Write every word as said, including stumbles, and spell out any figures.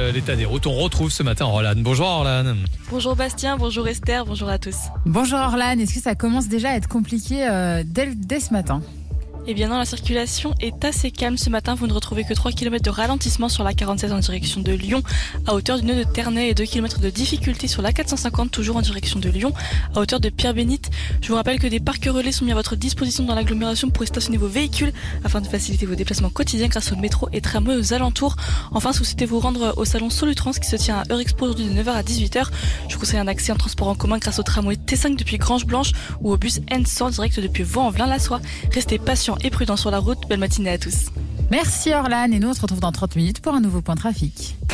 euh, l'état des routes. On retrouve ce matin Orlan. Bonjour Orlan. Bonjour Bastien, bonjour Esther, bonjour à tous. Bonjour Orlan, est-ce que ça commence déjà à être compliqué euh, dès, dès ce matin ? Eh bien non, la circulation est assez calme ce matin. Vous ne retrouvez que trois kilomètres de ralentissement sur la quarante-sept en direction de Lyon, à hauteur du nœud de Ternay, et deux kilomètres de difficulté sur la quatre cent cinquante, toujours en direction de Lyon, à hauteur de Pierre-Bénite. Je vous rappelle que des parcs relais sont mis à votre disposition dans l'agglomération pour stationner vos véhicules afin de faciliter vos déplacements quotidiens grâce au métro et tramway aux alentours. Enfin, si vous souhaitez vous rendre au salon Solutrans qui se tient à Eurexpo aujourd'hui de neuf heures à dix-huit heures, je vous conseille un accès en transport en commun grâce au tramway T cinq depuis Grange Blanche ou au bus N cent direct depuis Vaux-en-Velin-la-Soie. Restez patients et prudents sur la route. Belle matinée à tous. Merci Orlan, et nous on se retrouve dans trente minutes pour un nouveau point trafic.